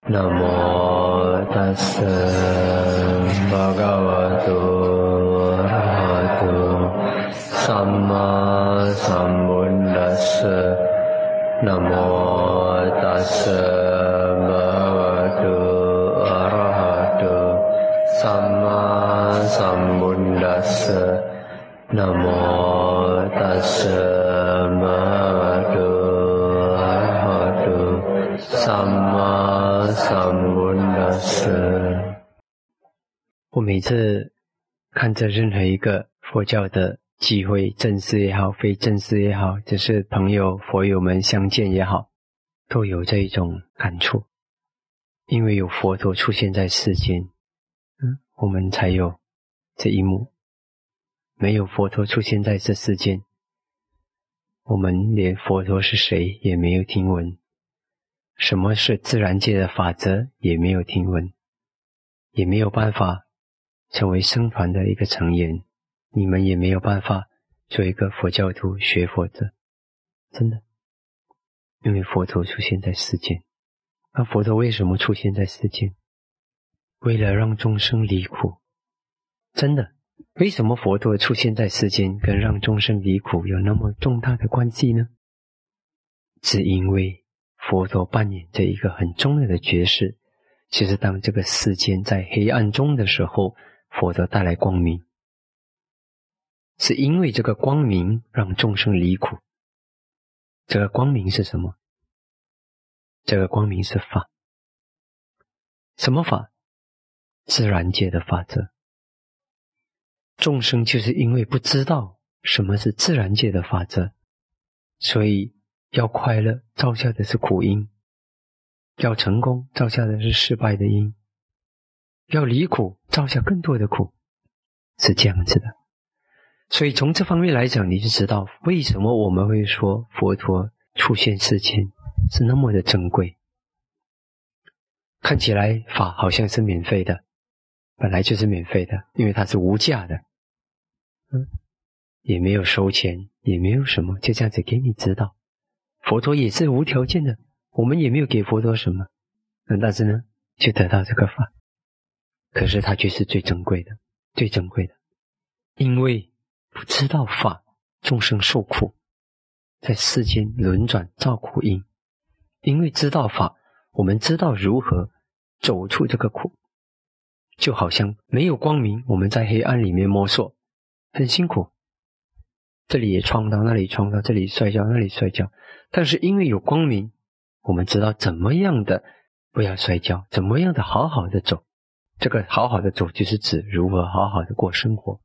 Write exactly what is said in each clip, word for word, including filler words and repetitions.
นะโมตัสสะภะคะวะโตอะระหะโตสัมมาสัมพุทธัสสะนะโมตัสสะภะคะวะโตอะระหะโตสัมมาสัมพุทธัสสะนะโมตัสสะภะคะวะโตอะระหะโตสัมมาสัมพุทธัสสะ。我每次看着任何一个佛教的机会，正式也好，非正式也好，就是朋友佛友们相见也好，都有这一种感触。因为有佛陀出现在世间，嗯，我们才有这一幕。没有佛陀出现在这世间，我们连佛陀是谁也没有听闻，什么是自然界的法则也没有听闻，也没有办法成为僧团的一个成员，你们也没有办法做一个佛教徒学佛者，真的。因为佛陀出现在世间，那佛陀为什么出现在世间？为了让众生离苦，真的。为什么佛陀出现在世间跟让众生离苦有那么重大的关系呢？只因为佛陀扮演着一个很重要的角色，就是当这个世间在黑暗中的时候，佛陀带来光明，是因为这个光明让众生离苦。这个光明是什么？这个光明是法。什么法？自然界的法则。众生就是因为不知道什么是自然界的法则，所以要快乐造下的是苦因，要成功造下的是失败的因，要离苦造下更多的苦，是这样子的。所以从这方面来讲，你就知道为什么我们会说佛陀出现世间是那么的珍贵。看起来法好像是免费的，本来就是免费的，因为它是无价的，嗯，也没有收钱，也没有什么，就这样子给你知道。佛陀也是无条件的，我们也没有给佛陀什么，嗯，但是呢，就得到这个法。可是它却是最珍贵的，最珍贵的，因为不知道法，众生受苦，在世间轮转造苦因。因为知道法，我们知道如何走出这个苦。就好像没有光明，我们在黑暗里面摸索，很辛苦，这里也撞到，那里撞到，这里摔跤，那里摔跤。但是因为有光明，我们知道怎么样的不要摔跤，怎么样的好好的走。这个好好的走就是指如何好好的过生活。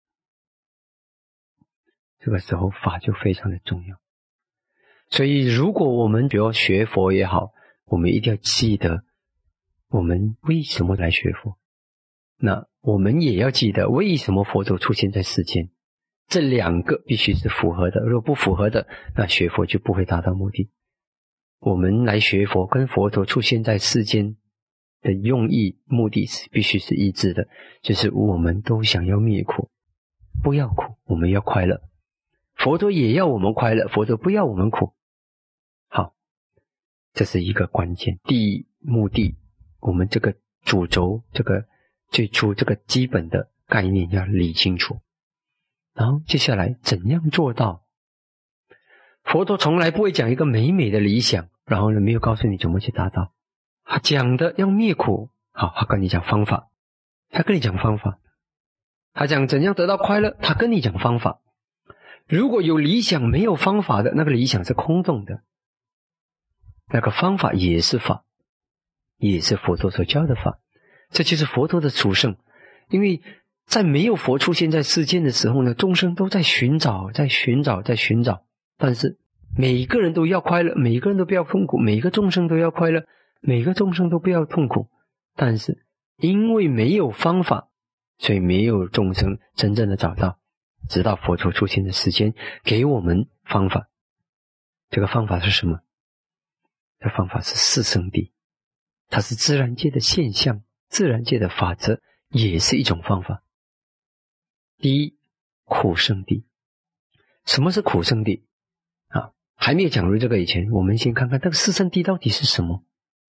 这个时候法就非常的重要。所以如果我们比如学佛也好，我们一定要记得我们为什么来学佛，那我们也要记得为什么佛陀出现在世间，这两个必须是符合的，如果不符合的，那学佛就不会达到目的。我们来学佛跟佛陀出现在世间的用意目的是必须是一致的，就是我们都想要灭苦，不要苦，我们要快乐。佛陀也要我们快乐，佛陀不要我们苦。好，这是一个关键。第一目的，我们这个主轴，这个最初这个基本的概念要理清楚。然后接下来怎样做到？佛陀从来不会讲一个美美的理想，然后呢没有告诉你怎么去达到。他讲的要灭苦，好，他跟你讲方法，他跟你讲方法。他讲怎样得到快乐，他跟你讲方法。如果有理想没有方法的，那个理想是空洞的，那个方法也是法，也是佛陀所教的法。这就是佛陀的殊胜。因为在没有佛出现在世间的时候呢，众生都在寻找，在寻找，在寻找。但是每个人都要快乐，每个人都不要痛苦，每个众生都要快乐，每个众生都不要痛苦。但是因为没有方法，所以没有众生真正的找到，直到佛陀出现的时间给我们方法。这个方法是什么？这方法是四圣谛，它是自然界的现象，自然界的法则，也是一种方法。第一，苦圣谛。什么是苦圣谛啊？还没有讲入这个以前，我们先看看这个四圣谛到底是什么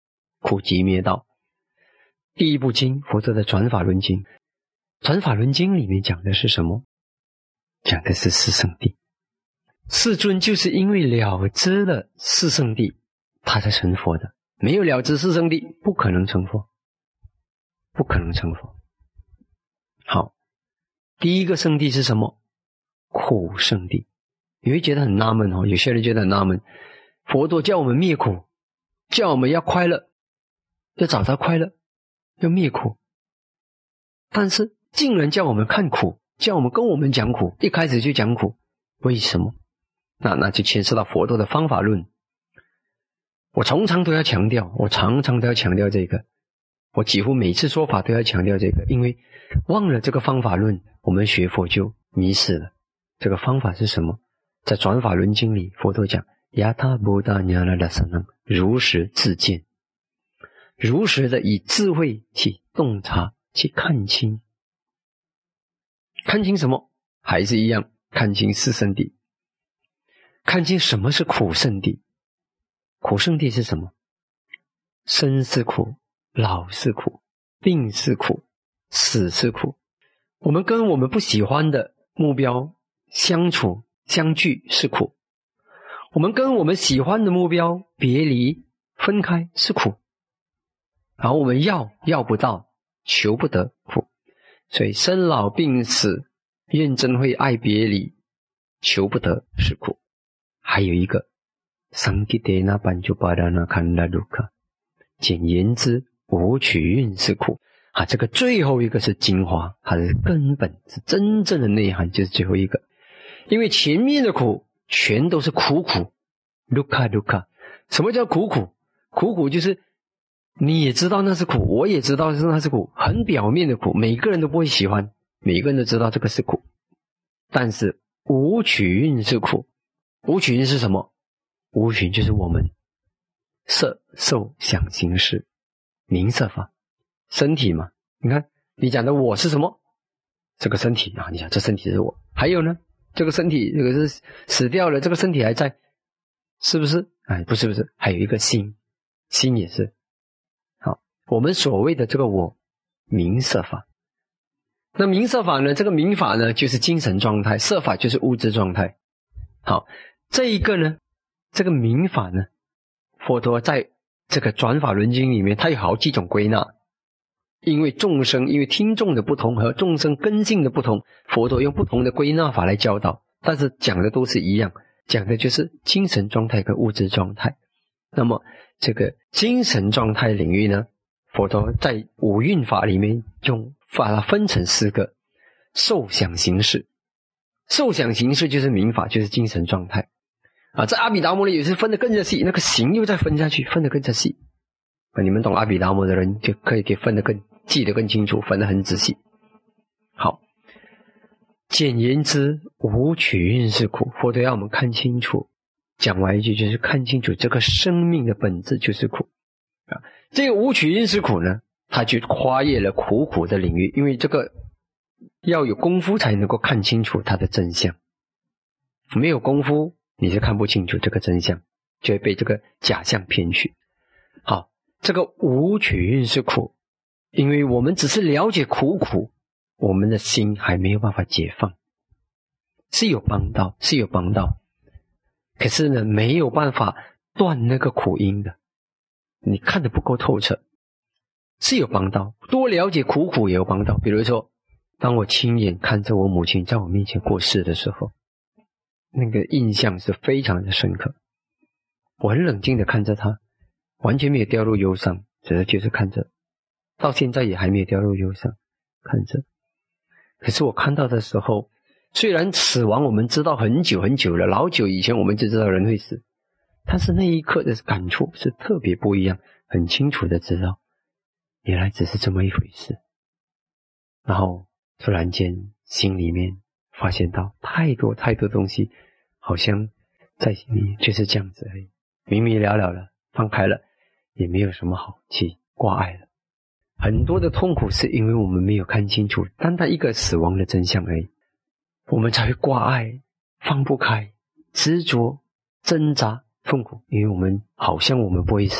苦集灭道。第一部经，佛陀的转法轮经。转法轮经里面讲的是什么？讲的是四圣谛。世尊就是因为了知了四圣谛，他才成佛的。没有了知四圣谛，不可能成佛，不可能成佛。好，第一个圣谛是什么？苦圣谛。你会觉得很纳闷哦，有些人觉得很纳闷，佛陀叫我们灭苦，叫我们要快乐，要找到快乐，要灭苦，但是竟然叫我们看苦，叫我们跟我们讲苦，一开始就讲苦，为什么？那那就牵涉到佛陀的方法论。我常常都要强调，我常常都要强调这个，我几乎每次说法都要强调这个，因为忘了这个方法论，我们学佛就迷失了。这个方法是什么？在转法轮经里，佛陀讲亚他波达尼拉拉萨能，如实自见，如实的以智慧去洞察，去看清。看清什么？还是一样，看清四圣谛，看清什么是苦圣谛。苦圣谛是什么？生是苦，老是苦，病是苦，死是苦。我们跟我们不喜欢的目标相处相聚是苦，我们跟我们喜欢的目标别离分开是苦，然后我们要要不到，求不得苦。所以生老病死怨憎会爱别离求不得是苦。还有一个桑吉德那班就巴达那堪拉卢卡，简言之无取运是苦啊。这个最后一个是精华，它是根本，是真正的内涵，就是最后一个。因为前面的苦全都是苦苦，卢卡卢卡。什么叫苦苦？苦苦就是你也知道那是苦，我也知道那是苦，很表面的苦，每个人都不会喜欢，每个人都知道这个是苦。但是无取运是苦。无取运是什么？无取运就是我们色受想行识名色法身体嘛。你看你讲的我是什么？这个身体啊，你想这身体是我。还有呢，这个身体这个是死掉了，这个身体还在，是不是？哎，不是不是，还有一个心，心也是。好，我们所谓的这个我名色法。那名色法呢，这个名法呢就是精神状态，色法就是物质状态。好，这一个呢，这个名法呢，佛陀在这个转法轮经里面，它有好几种归纳。因为众生，因为听众的不同和众生根性的不同，佛陀用不同的归纳法来教导，但是讲的都是一样，讲的就是精神状态跟物质状态。那么这个精神状态领域呢，佛陀在五蕴法里面用把它分成四个：受想行识。受想行识就是名法，就是精神状态啊。在阿毗达摩里也是分得更加细，那个行又再分下去，分得更加细。你们懂阿毗达摩的人就可以给分得更记得更清楚，分得很仔细。好，简言之，无取运是苦。佛陀要我们看清楚，讲完一句就是看清楚这个生命的本质就是苦啊。这个无取运是苦呢，它就跨越了苦苦的领域，因为这个要有功夫才能够看清楚它的真相，没有功夫你是看不清楚这个真相，就会被这个假象骗去。好，这个无取运是苦，因为我们只是了解苦苦，我们的心还没有办法解放，是有帮到是有帮到，可是呢没有办法断那个苦因的，你看得不够透彻。是有帮到，多了解苦苦也有帮到。比如说当我亲眼看着我母亲在我面前过世的时候，那个印象是非常的深刻，我很冷静的看着她，完全没有掉入忧伤，只是就是看着，到现在也还没有掉入忧伤，看着。可是我看到的时候，虽然死亡我们知道很久很久了，老久以前我们就知道人会死，但是那一刻的感触是特别不一样，很清楚的知道原来只是这么一回事。然后突然间心里面发现到太多太多东西好像在心里就是这样子而已，明明了了了，放开了，也没有什么好去挂碍了。很多的痛苦是因为我们没有看清楚单单一个死亡的真相而已，我们才会挂碍，放不开，执着，挣扎，痛苦。因为我们好像我们不会死，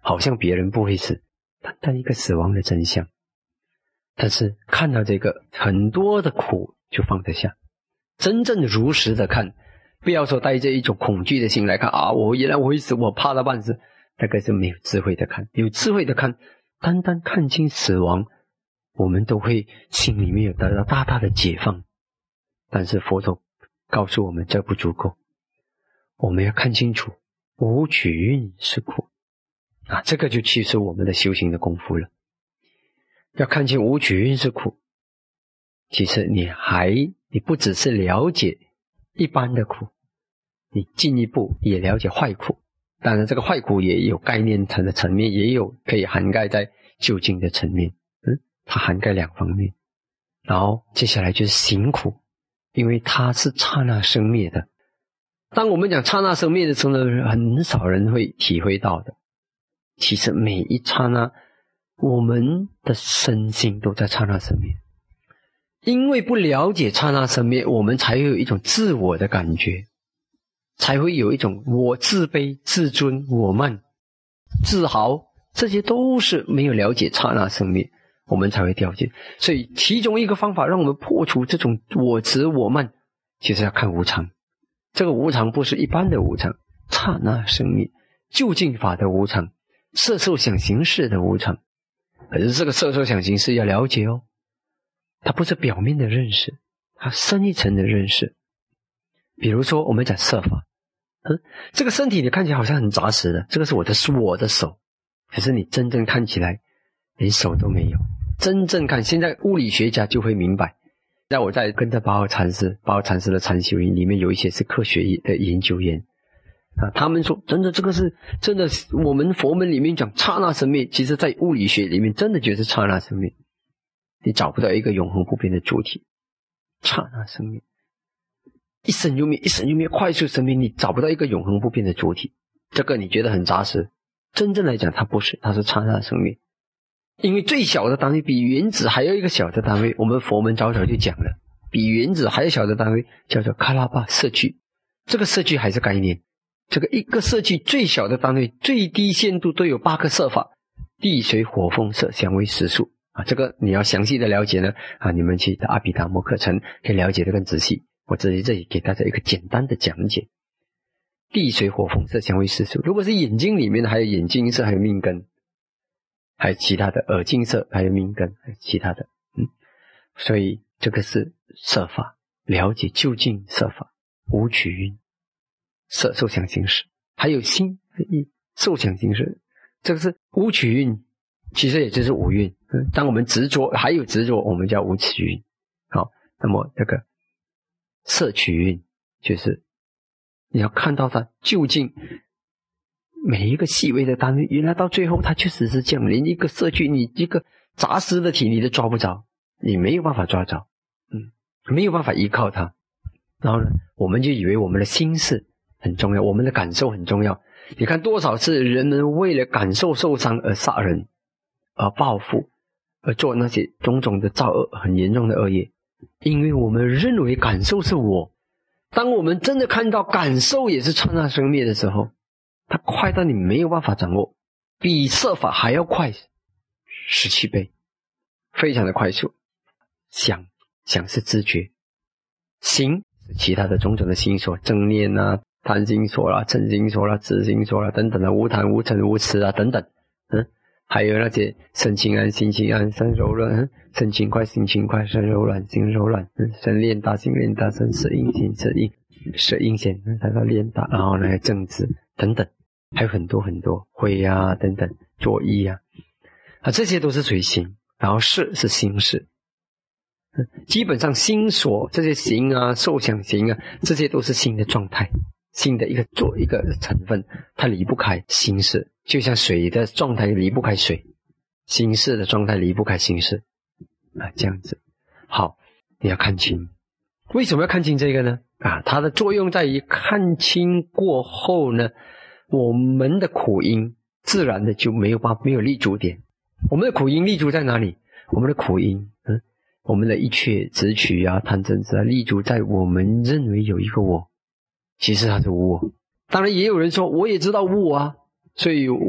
好像别人不会死，单单一个死亡的真相。但是看到这个很多的苦就放得下，真正如实的看，不要说带着一种恐惧的心来看啊，我原来我会死，我怕到半死，那个是没有智慧的看。有智慧的看，单单看清死亡，我们都会心里面有得到大大的解放。但是佛陀告诉我们这不足够，我们要看清楚无取运是苦啊，这个就其实我们的修行的功夫了。要看清无取运是苦，其实你还你不只是了解一般的苦，你进一步也了解坏苦。当然这个坏苦也有概念层的层面，也有可以涵盖在究竟的层面，嗯，它涵盖两方面。然后接下来就是行苦，因为它是刹那生灭的。当我们讲刹那生灭的时候呢，很少人会体会到的。其实每一刹那我们的身心都在刹那生灭，因为不了解刹那生灭，我们才会有一种自我的感觉，才会有一种我自卑、自尊、我慢、自豪，这些都是没有了解刹那生灭，我们才会掉进。所以其中一个方法让我们破除这种我执我慢，就是要看无常。这个无常不是一般的无常，刹那生灭，究竟法的无常，色受想行识的无常。可是这个色受想行识要了解哦，它不是表面的认识，它深一层的认识。比如说我们讲色法，嗯，这个身体你看起来好像很扎实的，这个是我的是我的手，可是你真正看起来连手都没有。真正看，现在物理学家就会明白。在我在跟着八号禅师，八号禅师的禅修营里面有一些是科学的研究员啊，他们说真的这个是真的，我们佛门里面讲刹那生灭，其实在物理学里面真的就是刹那生灭，你找不到一个永恒不变的主体，刹那生灭，一生就灭，一生就灭，快速生灭，你找不到一个永恒不变的主体。这个你觉得很扎实，真正来讲它不是，它是刹那生灭。因为最小的单位比原子还有一个小的单位，我们佛门早早就讲了，比原子还有小的单位叫做卡拉巴色距。这个色距还是概念，这个一个色距最小的单位最低限度都有八个色法，地水火风色香味识数啊，这个你要详细的了解呢啊，你们去的阿毗达摩课程可以了解得更仔细。我这里这里给大家一个简单的讲解。地水火风色香味识数，如果是眼睛里面的还有眼睛色，还有命根，还有其他的耳镜色，还有命根，还有其他的，嗯，所以这个是色法，了解究竟色法，无取运，色受想行识，还有心意受想行识，这个是无取运，其实也就是无运。嗯，当我们执着，还有执着，我们叫无取运。好，那么这个色取运，就是你要看到它究竟。每一个细微的单位，原来到最后它确实是这样，连一个色距，你一个杂实的体你都抓不着，你没有办法抓着，嗯，没有办法依靠它。然后呢，我们就以为我们的心事很重要，我们的感受很重要。你看多少次人们为了感受受伤而杀人，而报复，而做那些种种的造恶，很严重的恶业，因为我们认为感受是我。当我们真的看到感受也是刹那生灭的时候，它快到你没有办法掌握，比色法还要快十七倍，非常的快速。想想是知觉，行是其他的种种的心所，正念啊、贪心所啦、嗔心所啦、痴心所啦等等的，无贪无嗔无痴啊等等，嗯，还有那些身轻安心轻安，身柔软，身轻快心轻快，身柔软心柔软，嗯，身练大心练大，身色应心色应，色应显，它叫练大，然后呢正直等等，还有很多很多慧啊等等，作意啊，啊这些都是属于行，然后事是心事。基本上心所这些行啊、受想行啊，这些都是心的状态，心的一个做一个成分，它离不开心事，就像水的状态离不开水，心事的状态离不开心事啊，这样子。好，你要看清，为什么要看清这个呢？啊，它的作用在于看清过后呢，我们的苦因自然的就没有办法没有立足点。我们的苦因立足在哪里？我们的苦因，嗯。我们的一切执取啊、贪嗔痴啊，立足在我们认为有一个我，其实它是无我。当然也有人说，我也知道无我啊，所以我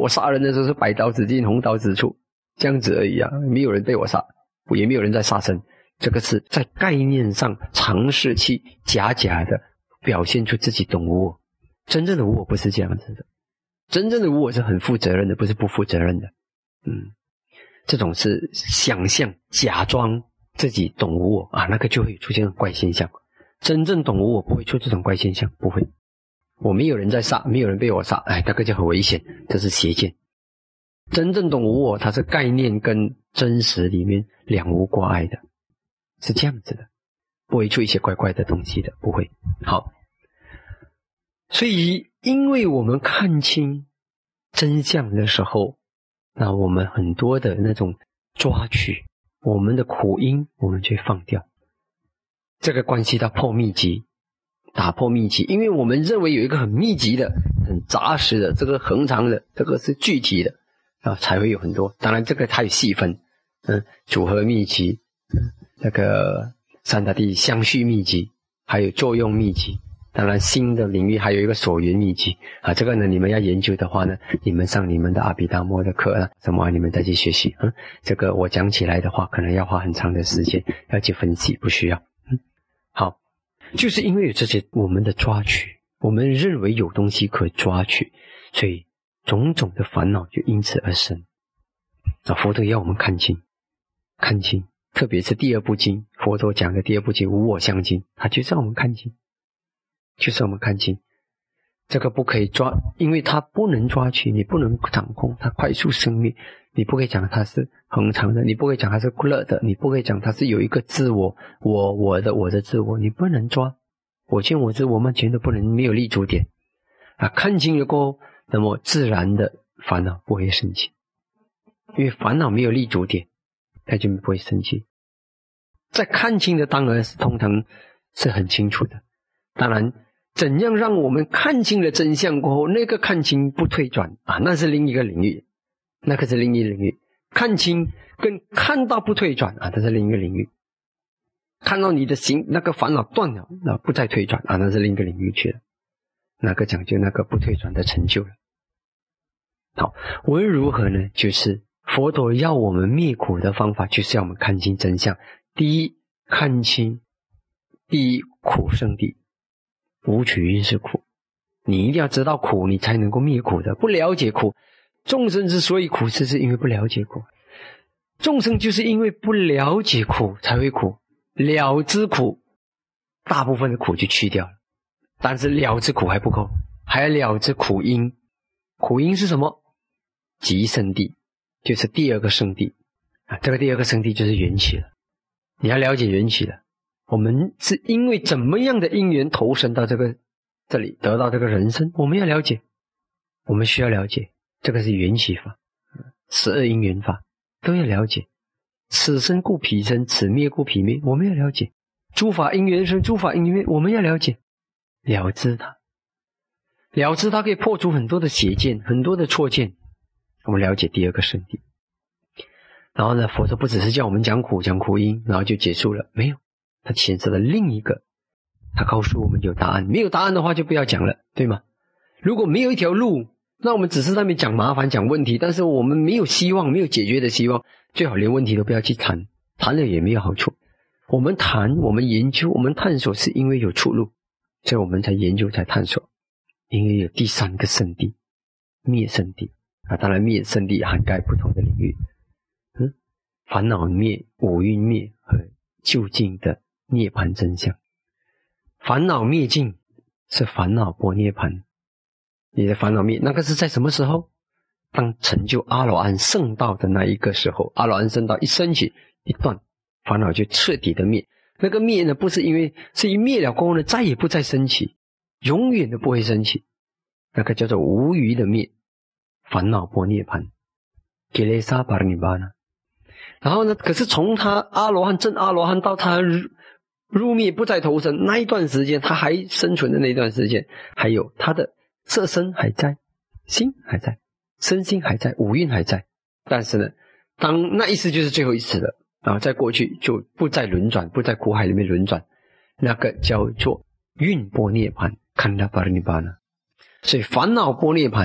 我杀人的时候是白刀子进红刀子出，这样子而已啊，没有人被我杀，也没有人在杀生。这个是在概念上尝试去假假的表现出自己懂无我。真正的无我不是这样子的，真正的无我是很负责任的，不是不负责任的。嗯，这种是想象假装自己懂无我啊，那个就会出现怪现象。真正懂无我不会出这种怪现象，不会。我没有人在杀，没有人被我杀，哎，那个就很危险，这是邪见。真正懂无我，它是概念跟真实里面两无挂碍的，是这样子的，不会出一些怪怪的东西的，不会。好，所以因为我们看清真相的时候，那我们很多的那种抓取我们的苦因，我们就放掉。这个关系到破密集，打破密集，因为我们认为有一个很密集的、很扎实的，这个恒常的，这个是具体的啊，才会有很多。当然，这个它有细分，嗯，组合密集，嗯，那个三大地相续密集，还有作用密集。当然，新的领域还有一个所缘密集啊，这个呢，你们要研究的话呢，你们上你们的阿毗达摩的课啊，什么你们再去学习。嗯，这个我讲起来的话，可能要花很长的时间要去分析，不需要。嗯，好，就是因为有这些我们的抓取，我们认为有东西可抓取，所以种种的烦恼就因此而生。啊，佛陀要我们看清，看清，特别是第二部经，佛陀讲的第二部经《无我相经》，他就是让我们看清。就是我们看清这个不可以抓，因为它不能抓取，你不能掌控，它快速生灭，你不可以讲它是恒常的，你不可以讲它是乐的，你不可以讲它是有一个自我，我我的我的自我，你不能抓，我见我知我们全都不能，没有立足点啊。看清了过后，那么自然的烦恼不会生气，因为烦恼没有立足点，它就不会生气。在看清的当然是通常是很清楚的，当然怎样让我们看清了真相过后，那个看清不退转啊，那是另一个领域，那个是另一个领域。看清跟看到不退转啊，这是另一个领域。看到你的行那个烦恼断了，那不再退转啊，那是另一个领域去了。那个讲究那个不退转的成就了。好，无论如何呢，就是佛陀要我们灭苦的方法，就是要我们看清真相。第一，看清第一苦圣地。无取因是苦，你一定要知道苦，你才能够灭苦的。不了解苦，众生之所以苦，是是因为不了解苦。众生就是因为不了解苦才会苦，了知苦，大部分的苦就去掉了。但是了知苦还不够，还要了知苦因。苦因是什么？极圣地，就是第二个圣地啊。这个第二个圣地就是缘起了，你要了解缘起了。我们是因为怎么样的因缘投身到这个这里，得到这个人生，我们要了解，我们需要了解，这个是缘起法，十二因缘法都要了解。此生故彼生，此灭故彼灭，我们要了解。诸法因缘生，诸法因缘灭，我们要了解，了知它，了知它可以破除很多的邪见，很多的错见。我们了解第二个圣地，然后呢，佛陀不只是叫我们讲苦，讲苦因，然后就结束了，没有。他牵涉了另一个，他告诉我们有答案，没有答案的话就不要讲了，对吗？如果没有一条路，那我们只是在那边讲麻烦讲问题，但是我们没有希望，没有解决的希望，最好连问题都不要去谈，谈了也没有好处。我们谈，我们研究，我们探索，是因为有出路，所以我们才研究才探索。因为有第三个圣地，灭圣地啊，当然灭圣地涵盖不同的领域，嗯，烦恼灭、五蕴灭和究竟的涅槃真相。烦恼灭尽是烦恼波涅槃，你的烦恼灭，那个是在什么时候？当成就阿罗汉圣道的那一个时候，阿罗汉圣道一升起一断，烦恼就彻底的灭。那个灭呢，不是因为是一灭了过后呢，再也不再升起，永远都不会升起，那个叫做无余的灭，烦恼波涅槃，吉雷沙巴尼巴呢。然后呢，可是从他阿罗汉证阿罗汉到他入灭不再投生那一段时间，他还生存的那一段时间，还有他的色身还在，心还在，身心还在，五蕴还在。但是呢，当那一次就是最后一次了啊，在过去就不再轮转，不在苦海里面轮转，那个叫做蕴波涅槃，堪达巴尼巴呢。所以烦恼波涅槃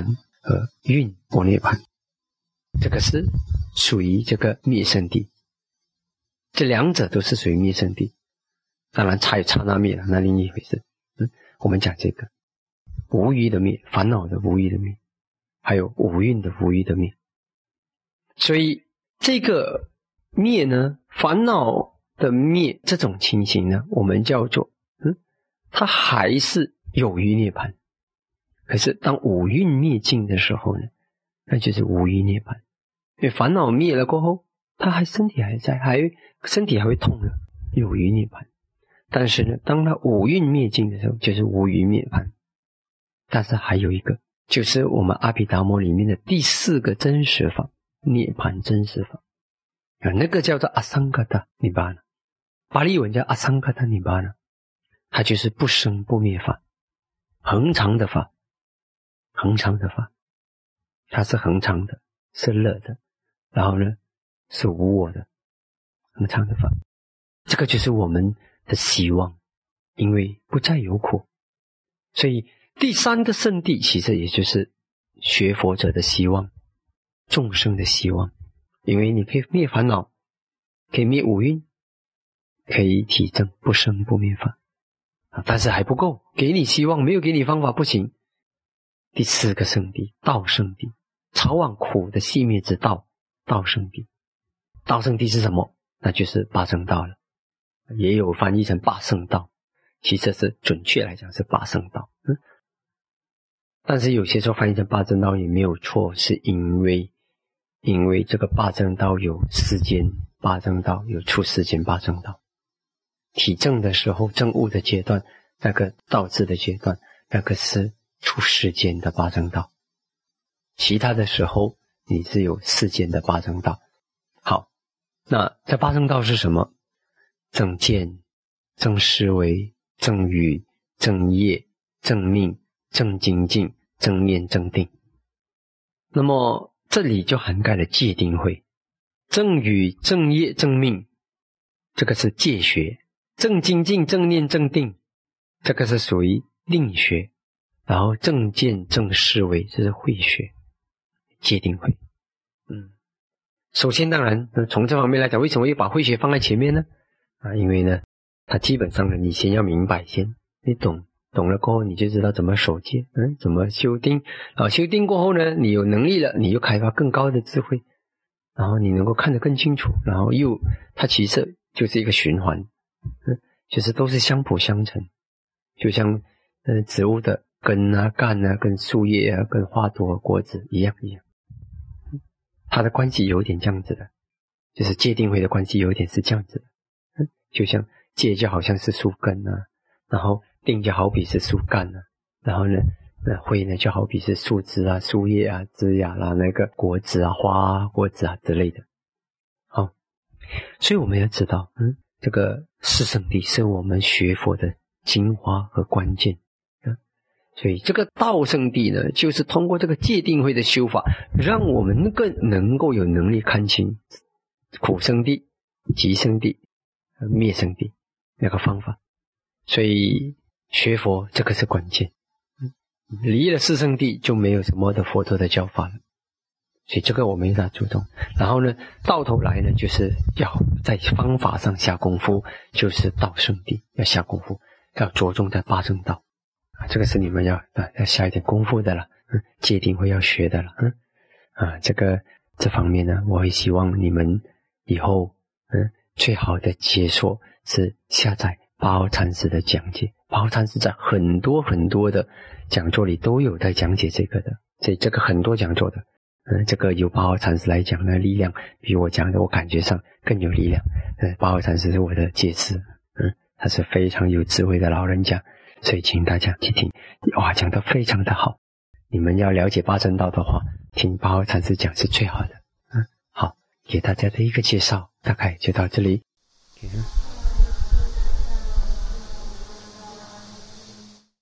和蕴不涅槃，这个是属于这个灭生地，这两者都是属于灭生地。当然差有刹那灭了，那另一回事。嗯，我们讲这个无余的灭，烦恼的无余的灭，还有五蕴的无余的灭。所以这个灭呢，烦恼的灭这种情形呢，我们叫做嗯，它还是有余涅槃。可是当五蕴灭尽的时候呢，那就是无余涅槃。因为烦恼灭了过后，它还身体还在，还身体还会痛的，有余涅槃。但是呢，当它五蕴灭尽的时候，就是无余涅槃。但是还有一个，就是我们阿毗达摩里面的第四个真实法，涅槃真实法啊，那个叫做阿桑嘎达尼巴那，巴利文叫阿桑嘎达尼巴那，它就是不生不灭法，恒常的法，恒常的法，它是恒常的，是乐的，然后呢是无我的，恒常的法。这个就是我们的希望，因为不再有苦，所以第三个圣地其实也就是学佛者的希望，众生的希望。因为你可以灭烦恼，可以灭五蕴，可以体证不生不灭法，但是还不够，给你希望没有给你方法不行。第四个圣地，道圣地，超往苦的熄灭之道，道圣地。道圣地是什么？那就是八正道了，也有翻译成八圣道，其实是准确来讲是八圣道。嗯，但是有些时候翻译成八正道也没有错，是因为因为这个八正道有世间八正道，有出世间八正道。体证的时候，证悟的阶段，那个道智的阶段，那个是出世间的八正道。其他的时候，你是有世间的八正道。好，那这八正道是什么？正见、正思维、正语、正业、正命、正精进、正念、正定。那么这里就涵盖了戒定慧。正语、正业、正命，这个是戒学；正精进、正念、正定，这个是属于定学。然后正见、正思维，这是慧学，戒定慧。嗯，首先当然从这方面来讲，为什么又把慧学放在前面呢？啊，因为呢，它基本上呢，你先要明白先，你懂懂了过后，你就知道怎么守戒，嗯，怎么修定。啊，修定过后呢，你有能力了，你又开发更高的智慧，然后你能够看得更清楚，然后又它其实就是一个循环，嗯，就是都是相辅相成，就像呃植物的根啊、干啊、跟树叶啊、跟花朵、果子一样一样，它的关系有点这样子的，就是戒定慧的关系有点是这样子的。就像戒就好像是树根啊，然后定就好比是树干啊，然后呢，那慧呢就好比是树枝啊、树叶啊、枝芽啦、那个果子啊、花啊、果子啊之类的。好，所以我们要知道，嗯，这个四圣谛是我们学佛的精华和关键。嗯，所以这个道圣谛呢，就是通过这个戒定慧的修法，让我们更能够有能力看清苦圣谛、集圣谛、灭生谛那个方法。所以学佛这个是关键，离了四圣谛就没有什么的佛陀的教法了，所以这个我们要注重。然后呢，到头来呢，就是要在方法上下功夫，就是道圣谛要下功夫，要着重在八正道啊，这个是你们要啊要下一点功夫的了，嗯，戒定慧要学的了，嗯啊，这个这方面呢，我会希望你们以后嗯。最好的解说是下载八号禅师的讲解，八号禅师在很多很多的讲座里都有在讲解这个的，所以这个很多讲座的，嗯，这个由八号禅师来讲的力量比我讲的我感觉上更有力量。嗯，八号禅师是我的戒师，嗯，他是非常有智慧的老人家，所以请大家去听，哇，讲得非常的好。你们要了解八正道的话，听八号禅师讲是最好的。嗯，好，给大家的一个介绍大概就到这里。Okay.